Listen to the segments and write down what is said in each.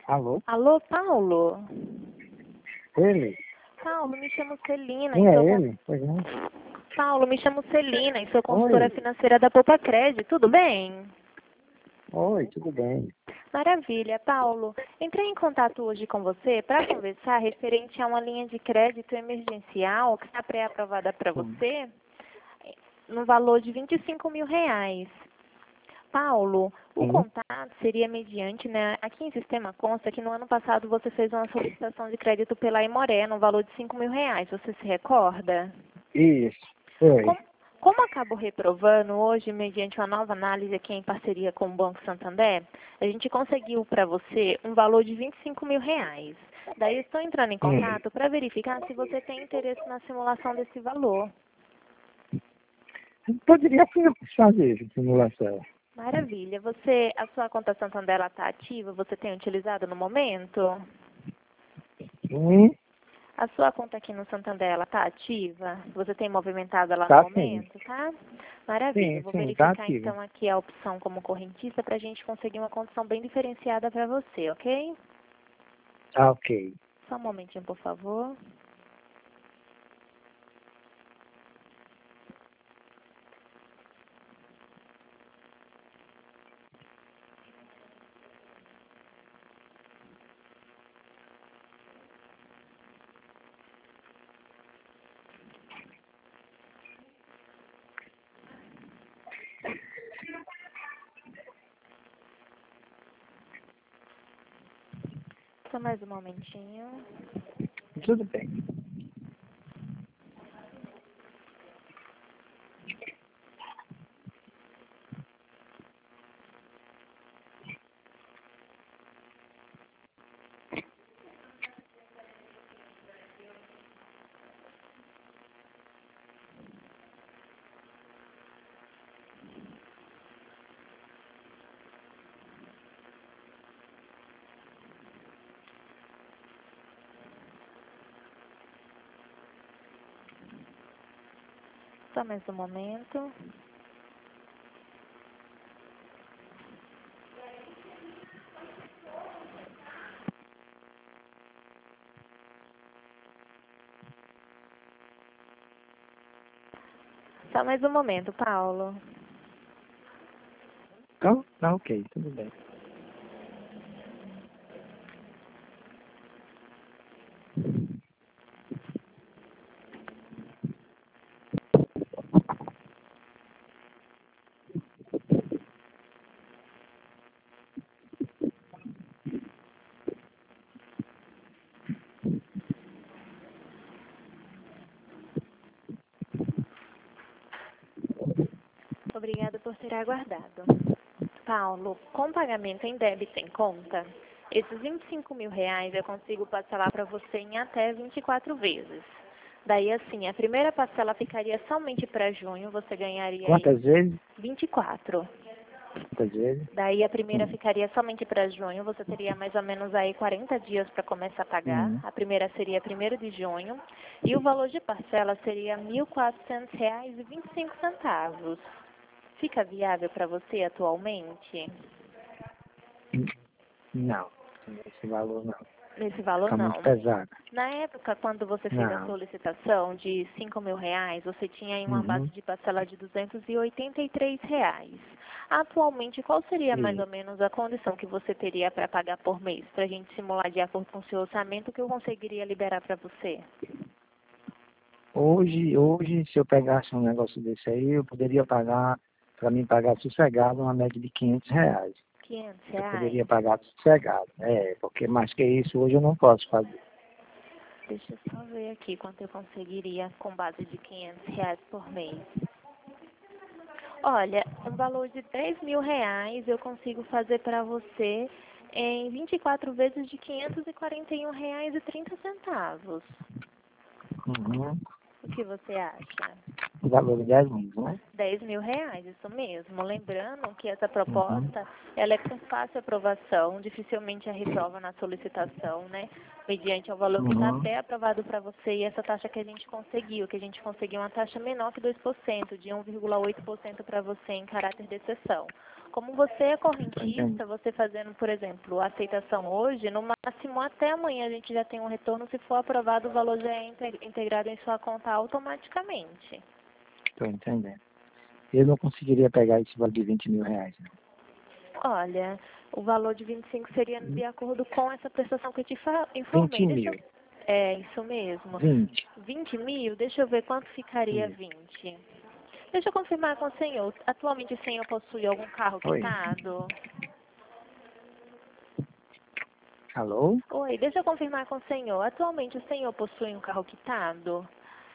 Alô? Alô, Paulo? Ele? Paulo, me chamo Celina. Quem é ele? Pois não. Paulo, me chamo Celina e sou consultora Oi. financeira da Poupa Crédito. Tudo bem? Oi, tudo bem? Maravilha, Paulo. Entrei em contato hoje com você para conversar referente a uma linha de crédito emergencial que está pré-aprovada para você no valor de R$ 25.000. Paulo, o Sim. contato seria mediante, né? Aqui em sistema consta que no ano passado você fez uma solicitação de crédito pela Imoré no valor de R$ 5.000. Você se recorda? Isso. Oi. Com- Como acabo reprovando hoje, mediante uma nova análise aqui em parceria com o Banco Santander, a gente conseguiu para você um valor de R$ 25.000. Daí eu estou entrando em contato para verificar se você tem interesse na simulação desse valor. Poderia fazer essa simulação. Maravilha. A sua conta Santander está ativa? Você tem utilizado no momento? Sim. A sua conta aqui no Santander está ativa? Você tem movimentado ela Tá no sim. momento, tá? Maravilha. Sim, Vou sim, tá verificar ativo. então aqui a opção como correntista para a gente conseguir uma condição bem diferenciada para você, ok? Tá ok. Só um momentinho, por favor. Só mais um momentinho. Tudo bem. Só mais um momento. Só mais um momento, Paulo. Então, tá ok, tudo bem. Obrigada por ter aguardado. Paulo, com pagamento em débito em conta, esses R$ 25.000 eu consigo parcelar para você em até 24 vezes. Daí, assim, a primeira parcela ficaria somente para junho, você ganharia aí Quantas vezes? 24. Quantas vezes? Daí, a primeira ficaria somente para junho, você teria mais ou menos aí 40 dias para começar a pagar. Hum. A primeira seria 1º de junho e o valor de parcela seria R$ 1.400,25. Fica viável para você atualmente? Não. Esse valor não. Nesse valor, Tá muito não. pesado. Na época, quando você fez a Não. solicitação de R$ 5.000, você tinha aí uma base Uhum. de parcela de R$ 283. Atualmente, qual seria mais E ou menos a condição que você teria para pagar por mês? Para a gente simular de acordo com o seu orçamento, que eu conseguiria liberar para você? hoje, se eu pegasse um negócio desse aí, eu poderia pagar, para mim pagar sossegado, uma média de R$ 500. R$ Eu 500? poderia pagar sossegado. Porque mais que isso hoje eu não posso fazer. Deixa eu só ver aqui quanto eu conseguiria com base de R$ 500 por mês. Olha, um valor de R$ 10.000 eu consigo fazer para você em 24 vezes de R$ 541,30. Uhum. O que você acha? O valor de 10 mil, né? R$ 10.000, isso mesmo. Lembrando que essa Uhum. proposta, ela é com fácil aprovação, dificilmente a reprova na solicitação, né? Mediante ao valor que está Uhum. pré-aprovado para você e essa taxa que a gente conseguiu uma taxa menor que 2%, de 1,8% para você em caráter de exceção. como você é correntista, entendendo. você fazendo, por exemplo, a aceitação hoje, no máximo até amanhã a gente já tem um retorno, se for aprovado o valor já é integrado em sua conta automaticamente. Estou entendendo. Eu não conseguiria pegar esse valor de 20 mil reais, não. Olha, o valor de 25 seria de acordo com essa prestação que eu te informei. 20 mil. É, isso mesmo. 20. 20 mil, deixa eu ver quanto ficaria Isso. 20. Deixa eu confirmar com o senhor. Atualmente o senhor possui algum carro Oi. quitado? Alô? Oi, deixa eu confirmar com o senhor. Atualmente o senhor possui um carro quitado?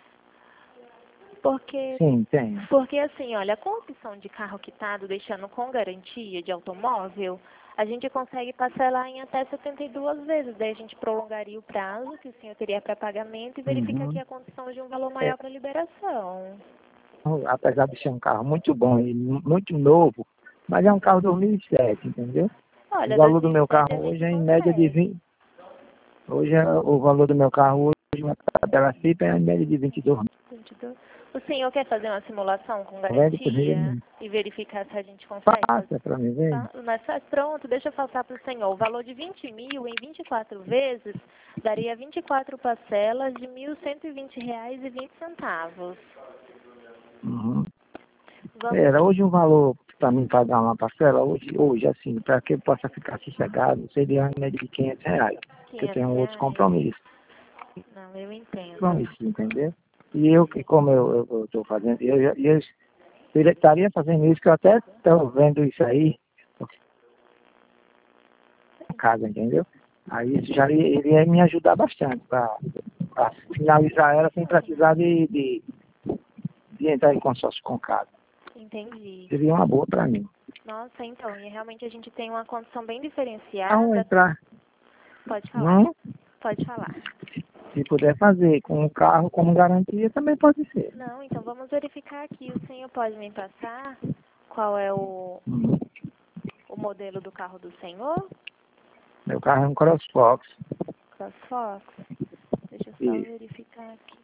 Porque, Sim, tenho. porque assim, olha, com a opção de carro quitado, deixando com garantia de automóvel, a gente consegue parcelar em até 72 vezes. Daí a gente prolongaria o prazo que o senhor teria para pagamento e verifica aqui Uhum. a condição de um valor É, maior para liberação. apesar de ser um carro muito bom e muito novo, mas é um carro 2007, entendeu? O Olha, valor do meu 2007 a carro hoje gente é em média de consegue. 20. Hoje o valor do meu carro hoje, uma tabela FIP, é em média de 22 mil. 22. O senhor quer fazer uma simulação com Vende por garantia aí, e verificar se a gente consegue fazer? passa para mim ver. Mas pronto, deixa eu passar para o senhor. O valor de 20 mil em 24 vezes daria 24 parcelas de R$ 1.120,20. Uhum. Vamos Era hoje um valor para mim pagar uma parcela, hoje assim, para que eu possa ficar sossegado, seria em média de 500 reais. Porque eu 500 tenho outros reais. compromissos, Não, eu entendo. entendeu? E eu, que como eu estou fazendo, eu estaria fazendo isso, que eu até estou vendo isso aí, em casa, entendeu? Aí isso já iria me ajudar bastante para finalizar ela sem precisar de entrar em consórcio com casa. Entendi. Seria uma boa para mim. Nossa, então, e realmente a gente tem uma condição bem Ao diferenciada. entrar, Pode falar, não, pode falar. se puder fazer com o carro como garantia, também pode ser. Não, então vamos verificar aqui. O senhor pode me passar qual é Hum. o modelo do carro do senhor? Meu carro é um CrossFox. CrossFox? Deixa eu só Isso. verificar aqui.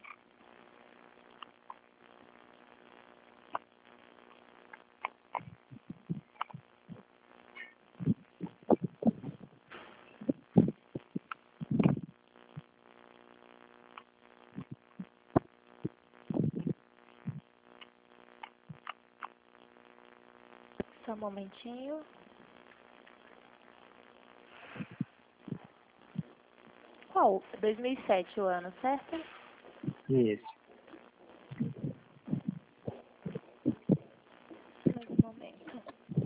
Só um momentinho. Qual? 2007 o ano, certo? Isso. Mais um momento.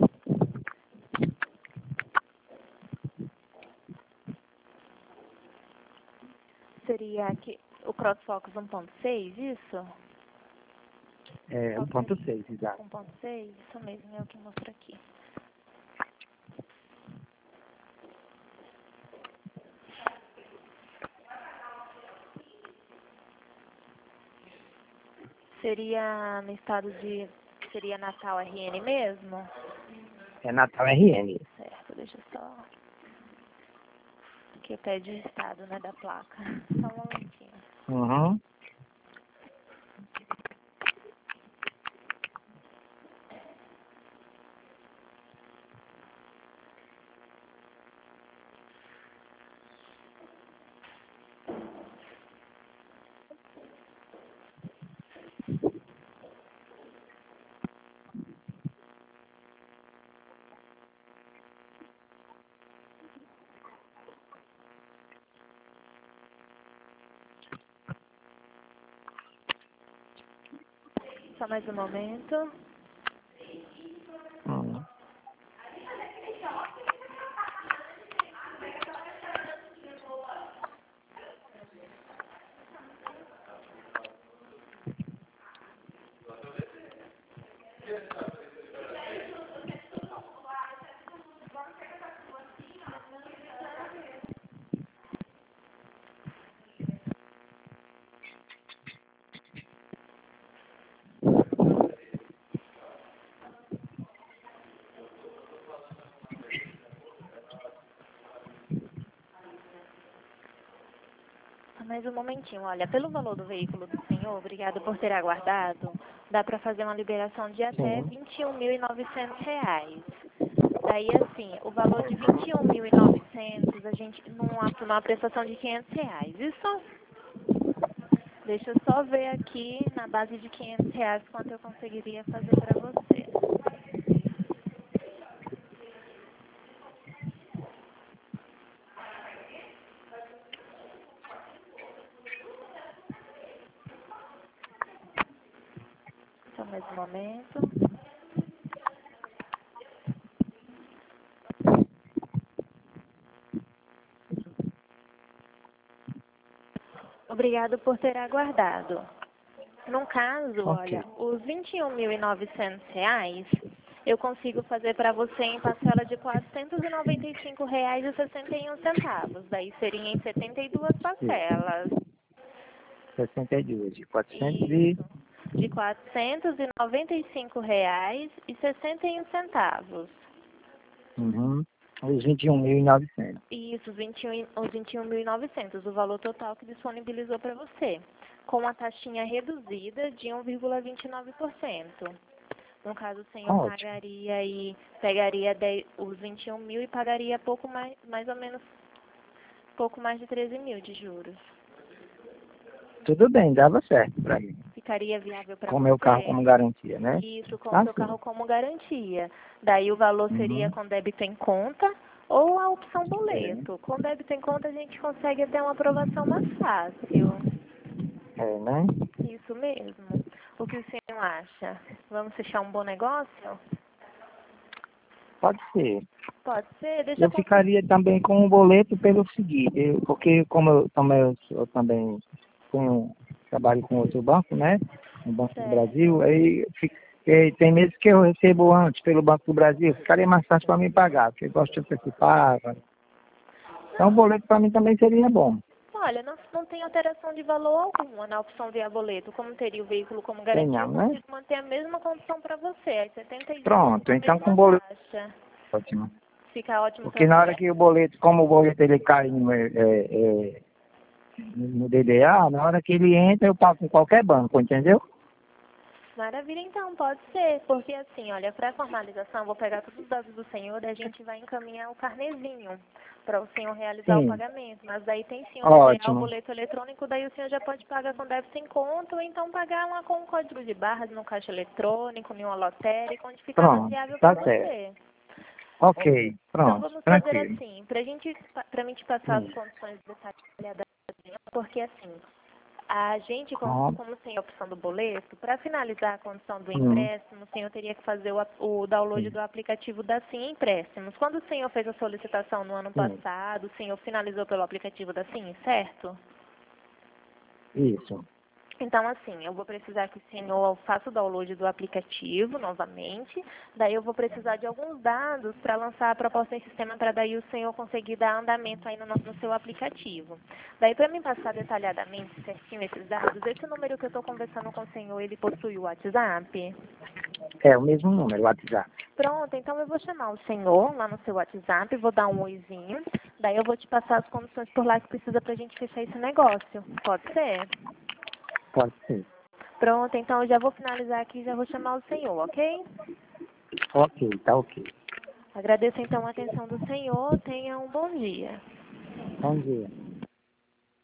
Seria aqui o CrossFox 1.6, isso? É Qual que seria? 1.6, exato. 1.6, isso mesmo, é o que mostra aqui. Seria no estado de... Seria Natal RN mesmo? É Natal RN. Certo, deixa eu só... Que pede o estado, né, da placa. Só um momentinho. Uhum. Só mais um momento. Uhum. Só mais um momentinho. Olha, pelo valor do veículo do senhor, obrigado por ter aguardado, dá para fazer uma liberação de até R$ Sim. 21.900. Daí, assim, o valor de 21.900, a gente, numa prestação de R$ 500. Isso, deixa eu só ver aqui, na base de R$ 500, quanto eu conseguiria fazer para você. Só mais um momento. Obrigado por ter aguardado. No caso, Ok. olha, os R$ 21.900 eu consigo fazer para você em parcela de R$ 495,61. Daí seria em 72 Isso. parcelas. 62, de 400 e... Isso. De R$ 495,61. Uhum. Os 21.900. Isso, os 21.900, o valor total que disponibilizou para você, com uma taxinha reduzida de 1,29%. No caso, o senhor Ótimo. pegaria os 21 mil e pagaria pouco mais ou menos, pouco mais de 13 mil de juros. Tudo bem, dava certo para mim. Ficaria viável para Com o você? meu carro como garantia, né? Isso, com o Tá seu sim. carro como garantia. Daí o valor seria Uhum. com débito em conta ou a opção É, boleto. Com débito em conta a gente consegue até uma aprovação mais fácil. né? Isso mesmo. O que o senhor acha? Vamos fechar um bom negócio? Pode ser. Pode ser? Deixa eu Eu confirmar. ficaria também com o boleto pelo seguinte, porque como eu também trabalho com outro banco, né? No Banco do Brasil, Certo. aí tem meses que eu recebo antes pelo Banco do Brasil, ficaria mais fácil para mim pagar, porque eu gosto de antecipar. Então o Não, boleto para mim também seria bom. olha, não tem alteração de valor alguma na opção via boleto. Como teria o veículo como Tem garantia, eu não, né? consigo manter a mesma condição para você. As 70 dias com Pronto, a então com mesma o boleto taxa. ótimo. Fica ótimo Porque para na hora você? que o boleto, como o boleto ele cai no DDA, na hora que ele entra eu pago com qualquer banco, entendeu? Maravilha, então, pode ser. Porque assim, olha, para a formalização, eu vou pegar todos os dados do senhor e a gente vai encaminhar o carnezinho para o senhor realizar o Sim, pagamento. Mas daí tem sim o DDA, o ótimo. boleto eletrônico, daí o senhor já pode pagar com débito em conta ou então pagar lá com um código de barras no caixa eletrônico, em uma lotérica, onde ficar mais Pronto, viável para tá certo. você. Ok, Então pronto, vamos fazer tranquilo. assim, para mim te passar as Hum. condições detalhadas, porque assim, a gente, Ó, como tem a opção do boleto, para finalizar a condição do hum, empréstimo, o senhor teria que fazer o download sim, do aplicativo da Sim Empréstimos. Quando o senhor fez a solicitação no ano sim, passado, o senhor finalizou pelo aplicativo da Sim, certo? isso. Então, assim, eu vou precisar que o senhor faça o download do aplicativo novamente. Daí eu vou precisar de alguns dados para lançar a proposta em sistema para daí o senhor conseguir dar andamento aí no seu aplicativo. Daí, para me passar detalhadamente, certinho esses dados, esse número que eu estou conversando com o senhor, ele possui o WhatsApp? É o mesmo número, o WhatsApp. Pronto, então eu vou chamar o senhor lá no seu WhatsApp, vou dar um oizinho. Daí eu vou te passar as condições por lá que precisa para a gente fechar esse negócio. Pode ser? Pode ser. Pronto, então eu já vou finalizar aqui e já vou chamar o senhor, ok? Ok, tá ok. Agradeço então a atenção do senhor. Tenha um bom dia. Bom dia.